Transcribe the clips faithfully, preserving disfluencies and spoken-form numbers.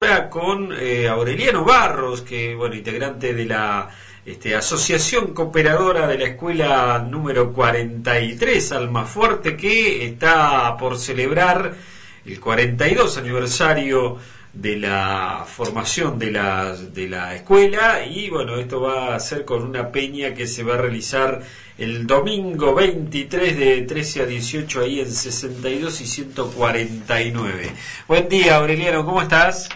ahora con eh, Aureliano Barros, que bueno, integrante de la este, Asociación Cooperadora de la Escuela número cuarenta y tres, Almafuerte, que está por celebrar el cuarenta y dos aniversario de la formación de la, de la escuela, y bueno, esto va a ser con una peña que se va a realizar el domingo veintitrés de trece a dieciocho ahí en sesenta y dos y ciento cuarenta y nueve. Buen día, Aureliano, ¿cómo estás?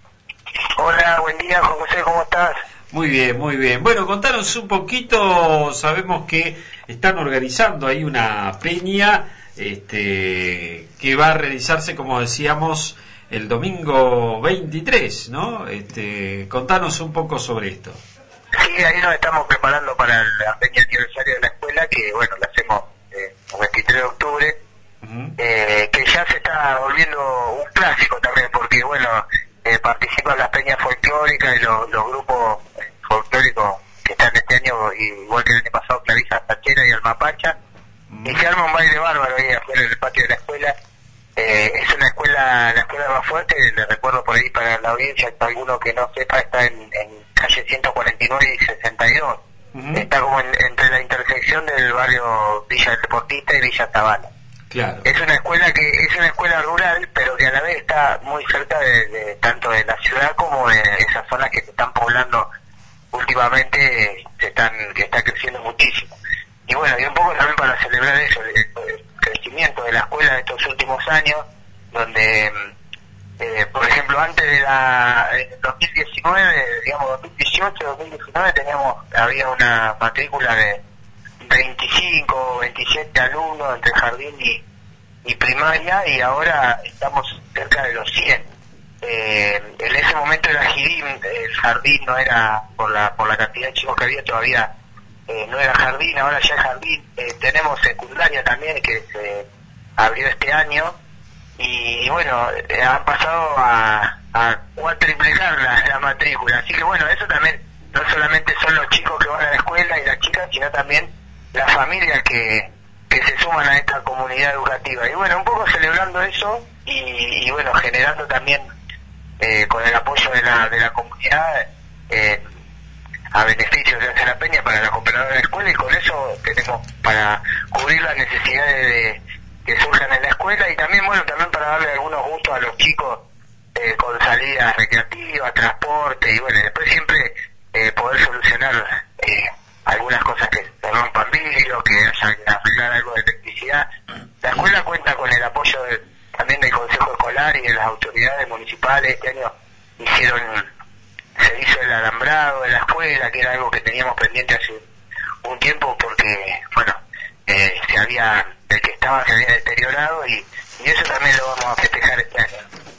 Hola, buen día, José, ¿cómo estás? Muy bien, muy bien. Bueno, contanos un poquito, sabemos que están organizando ahí una peña este, que va a realizarse, como decíamos, el domingo veintitrés, ¿no? Este, contanos un poco sobre esto. Sí, ahí nos estamos preparando para la peña aniversario de la escuela, que bueno, la hacemos eh, el veintitrés de octubre, uh-huh. eh, que ya se está volviendo un clásico también, porque bueno, eh, participan las peñas folclóricas y los, los grupos folclóricos que están este año, igual que el año pasado, Clarisa Sachera y Almapacha, uh-huh. y se arma un baile bárbaro ahí afuera en el patio de la escuela. Eh, es una escuela, la escuela más fuerte, le recuerdo por ahí para la audiencia, para alguno que no sepa, está en, en calle ciento cuarenta y nueve y sesenta y dos, uh-huh. está como en, entre la intersección del barrio Villa del Deportista y Villa Zavala. Claro. Es una escuela que es una escuela rural, pero que a la vez está muy cerca de, de tanto de la ciudad como de esas zonas que se están poblando últimamente, se están que está creciendo muchísimo. Y bueno, y un poco también para celebrar eso, el, el crecimiento de la escuela de estos últimos años, donde, eh, por ejemplo, antes de la en dos mil diecinueve, digamos dos mil dieciocho, dos mil diecinueve, teníamos había una matrícula de veinticinco, veintisiete alumnos entre jardín y, y primaria, y ahora estamos cerca de los cien. Eh, en ese momento era Girín, el jardín no era, por la por la cantidad de chicos que había, todavía Eh, no era jardín, ahora ya es jardín. Eh, tenemos secundaria también, que se abrió este año, y, y bueno, eh, han pasado a, a cuatriplicar la, la matrícula, así que bueno, eso también no solamente son los chicos que van a la escuela y las chicas, sino también las familias que, que se suman a esta comunidad educativa, y bueno, un poco celebrando eso, y, y bueno, generando también eh, con el apoyo de la, de la comunidad eh, a beneficio de hacer la peña para la cooperadora de la escuela, y con eso tenemos para cubrir las necesidades de, que surjan en la escuela, y también bueno también para darle algunos gustos a los chicos eh, con salidas recreativas, transporte, y bueno, después siempre eh, poder solucionar eh, algunas cosas que se rompan vidrios, que haya que arreglar algo de electricidad. La escuela cuenta con el apoyo de, también del Consejo Escolar y de las autoridades municipales. Este año hicieron se hizo el alambrado de la escuela, que era algo que teníamos pendiente hace un tiempo, porque bueno, eh, se había el que estaba se había deteriorado, y, y eso también lo vamos a festejar este año.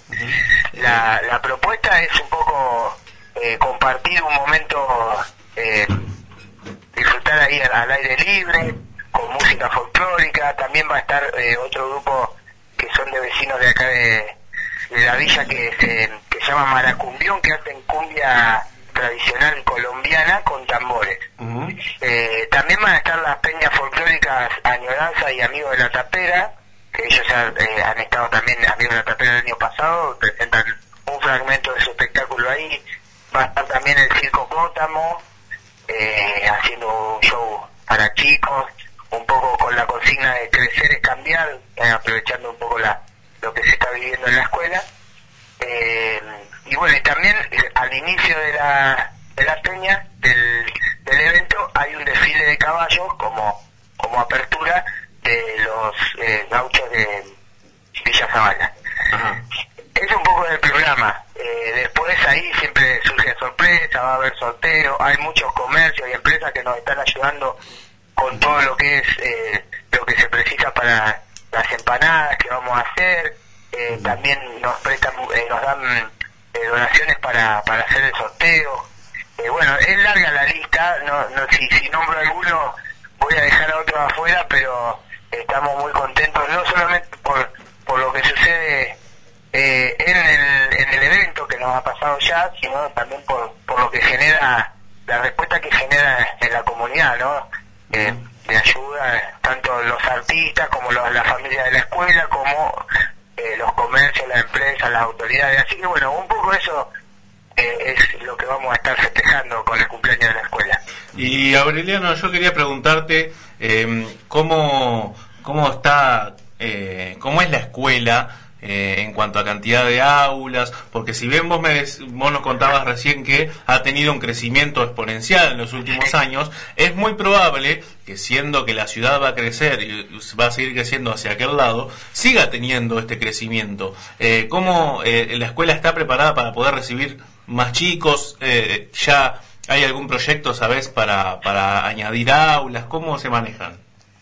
La, la propuesta es un poco eh, compartir un momento, eh, disfrutar ahí al, al aire libre, con música folclórica. También va a estar eh, otro grupo que son de vecinos de acá de, de la villa, que se que se llama Maracumbión, que hacen cumbia tradicional colombiana con tambores. Uh-huh. Eh, también van a estar las peñas folclóricas Añoranza y Amigos de la Tapera, que ellos ya, eh, han estado también Amigos de la Tapera el año pasado, presentan un fragmento de su espectáculo ahí. Va a estar también el Circo Cótamo, eh, haciendo un show para chicos, un poco con la consigna de crecer es cambiar, eh, aprovechando un poco la lo que se está viviendo en la escuela. Eh, y bueno, y también eh, al inicio de la de la peña, del, del evento, hay un desfile de caballos como como apertura de los eh, gauchos de Villa Zavala. Uh-huh. Es un poco del programa. Eh, después ahí siempre surge sorpresa, va a haber sorteo, hay muchos comercios y empresas que nos están ayudando con todo lo que es eh, lo que se precisa para las empanadas que vamos a hacer. Eh, también nos prestan, eh, nos dan eh, donaciones para para hacer el sorteo. Eh, bueno, es larga la lista, no, no si, si nombro alguno voy a dejar a otros afuera, pero estamos muy contentos, no solamente por por lo que sucede eh, en el en el evento que nos ha pasado ya, sino también por por lo que genera, la respuesta que genera en la comunidad, ¿no? Eh, de ayuda, tanto los artistas como los, la familia de la escuela, como eh, los comercios, las empresas, las autoridades. Así que bueno, un poco eso eh, es lo que vamos a estar festejando con el cumpleaños de la escuela. Y Aureliano, yo quería preguntarte eh, cómo, cómo está, eh, cómo es la escuela Eh, en cuanto a cantidad de aulas, porque si bien vos, me, vos nos contabas recién que ha tenido un crecimiento exponencial en los últimos años, es muy probable que, siendo que la ciudad va a crecer y va a seguir creciendo hacia aquel lado, siga teniendo este crecimiento. Eh, ¿Cómo eh, la escuela está preparada para poder recibir más chicos? Eh, ¿Ya hay algún proyecto, sabés, para, para añadir aulas? ¿Cómo se manejan?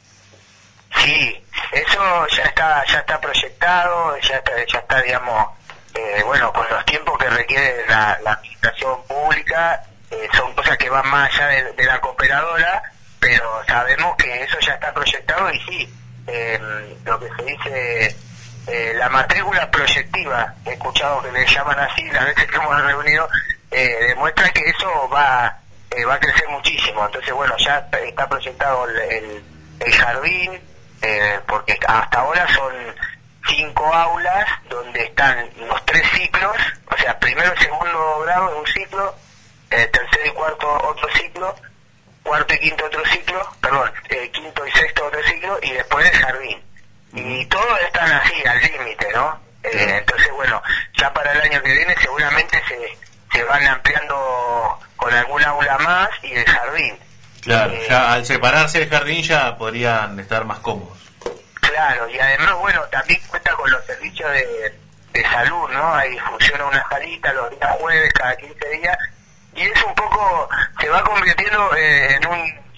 Sí, eso ya está ya está proyectado, ya está, ya está digamos, eh, bueno, con los tiempos que requiere la, la administración pública, eh, son cosas que van más allá de, de la cooperadora, pero sabemos que eso ya está proyectado y sí, eh, lo que se dice, eh, la matrícula proyectiva, he escuchado que le llaman así las veces que hemos reunido, eh, demuestra que eso va eh, va a crecer muchísimo. Entonces, bueno, ya está, está proyectado el, el, el jardín, Eh, porque hasta ahora son cinco aulas donde están los tres ciclos, o sea, primero y segundo grado en un ciclo, eh, tercero y cuarto otro ciclo, cuarto y quinto otro ciclo, perdón, eh, quinto y sexto otro ciclo, y después el jardín. Y todos están así, al límite, ¿no? Eh, entonces, bueno, ya para el año que viene seguramente se, se van ampliando con algún aula más y el jardín. Claro, eh, ya al separarse el jardín ya podrían estar más cómodos. Claro, y además, bueno, también cuenta con los servicios de, de salud, ¿no? Ahí funciona una salita los días jueves, cada quince días, y es un poco, se va convirtiendo eh, en un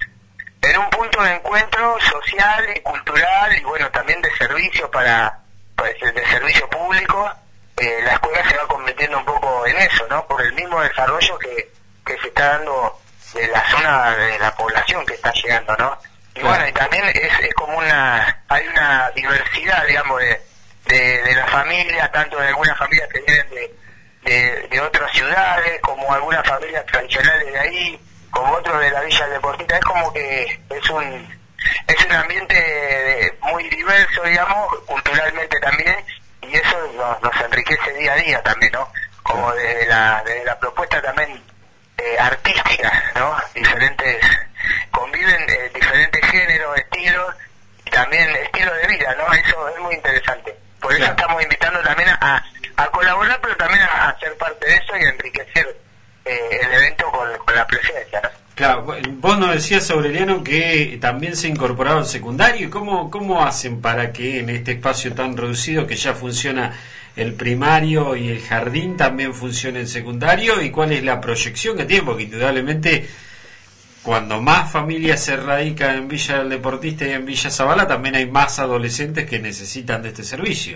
en un punto de encuentro social y cultural, y bueno, también de servicio para, pues, de servicio público. Eh, la escuela se va convirtiendo un poco en eso, ¿no? Por el mismo desarrollo que, que se está dando de la zona de la población que está llegando, ¿no? Y claro. Bueno, y también es, es como una, hay una diversidad, digamos, de, de, de la familia, tanto de algunas familias que vienen de, de, de otras ciudades, como algunas familias tradicionales de ahí, como otros de la Villa Deportista. Es como que es un, es un ambiente de, muy diverso, digamos, culturalmente también, y eso nos, nos enriquece día a día también, ¿no? Como desde la, desde la propuesta también Eh, artística, ¿no? Diferentes, conviven eh, diferentes géneros, estilos, y también estilos de vida, ¿no? Eso es muy interesante. Por eso claro. Estamos invitando también a, a colaborar, pero también a, a ser parte de eso y a enriquecer eh, el evento con, con la presencia, ¿no? Claro, vos nos decías, Aureliano, que también se ha incorporado el secundario. ¿Cómo, cómo hacen para que en este espacio tan reducido, que ya funciona el primario y el jardín, también funcione el secundario? ¿Y cuál es la proyección que tiene? Porque indudablemente, cuando más familias se radican en Villa del Deportista y en Villa Zabala, también hay más adolescentes que necesitan de este servicio.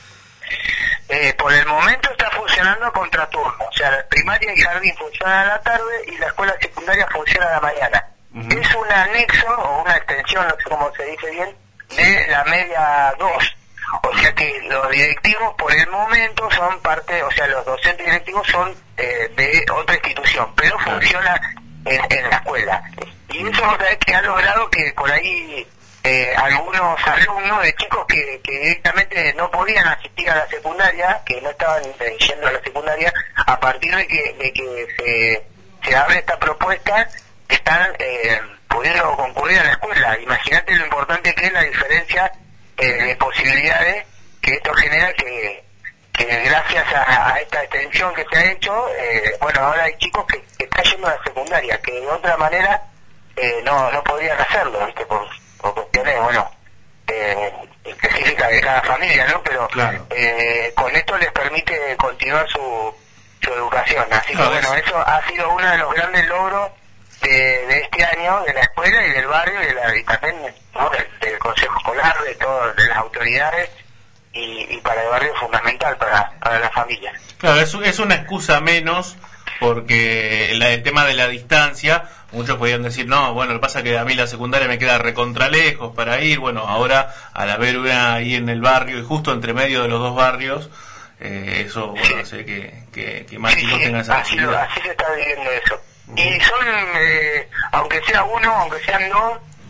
Eh, por el momento está funcionando a contraturno, o sea, la primaria y jardín funcionan a la tarde y la escuela secundaria funciona a la mañana. Uh-huh. Es un anexo o una extensión, no sé cómo se dice bien, de la media dos. O sea que los directivos por el momento son parte, o sea, los docentes directivos son eh, de otra institución, pero funciona en, en la escuela. Y eso es que ha logrado que por ahí eh, algunos alumnos de chicos que, que directamente no podían asistir a la secundaria, que no estaban eh, yendo a la secundaria, a partir de que, de que se, se abre esta propuesta, están eh, pudiendo concurrir a la escuela. Imagínate lo importante que es la diferencia Eh, de posibilidades que esto genera, que, que gracias a, a esta extensión que se ha hecho, eh, bueno, ahora hay chicos que, que están yendo a la secundaria, que de otra manera eh, no no podrían hacerlo, ¿viste? Por, por cuestiones, bueno, eh, específicas de cada familia, ¿no? Pero claro. eh, con esto les permite continuar su, su educación. Así que, no, bueno, es... eso ha sido uno de los grandes logros De, de este año, de la escuela y del barrio y, de la, y también, ¿no?, del, del consejo escolar, de todas de las autoridades, y, y para el barrio es fundamental para, para la familia. Claro, es, es una excusa menos, porque la, el tema de la distancia, muchos podían decir, no, bueno, lo que pasa es que a mí la secundaria me queda recontra lejos para ir. Bueno, ahora al haber una ahí en el barrio y justo entre medio de los dos barrios, eh, eso, bueno, sí. hace que, que, que más sí, chicos sí, tengan esa así, lo, posibilidad. así se está viviendo eso. Y son, eh, aunque sea uno, aunque sean dos,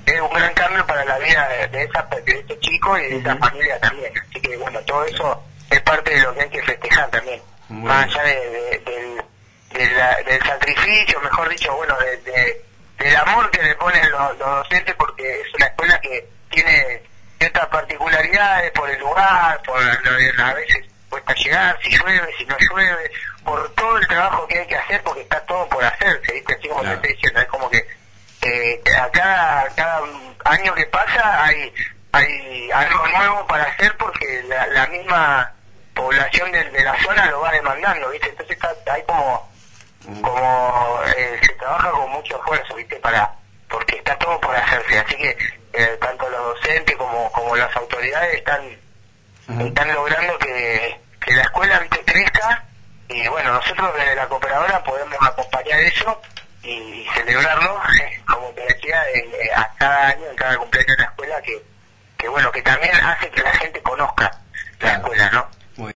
es un gran cambio para la vida de, de, esa, de este chico y de esa familia también. Así que bueno, todo eso es parte de lo que hay que festejar también. Muy más allá de, de, del, de la, del sacrificio, mejor dicho, bueno, de, de, del amor que le ponen los, los docentes, porque es una escuela que tiene ciertas particularidades por el lugar, por a veces cuesta llegar, si llueve, si no llueve, por todo el trabajo que hay que hacer, porque está todo por hacerse, ¿viste? Así como claro. te estoy diciendo, es como que eh, a cada, cada año que pasa hay hay algo nuevo para hacer, porque la, la misma población de, de la zona lo va demandando, ¿viste? Entonces está, hay como como eh, se trabaja con mucho esfuerzo, ¿viste? Para porque está todo por hacerse, así que eh, tanto los docentes como como las autoridades están uh-huh. están logrando que, que la escuela, ¿viste?, crezca, y bueno, nosotros desde la cooperadora podemos acompañar eso y celebrarlo, como te decía, en, en, a cada año, en cada cumpleaños de la escuela, que que bueno, que también hace que la gente conozca la escuela, ¿no?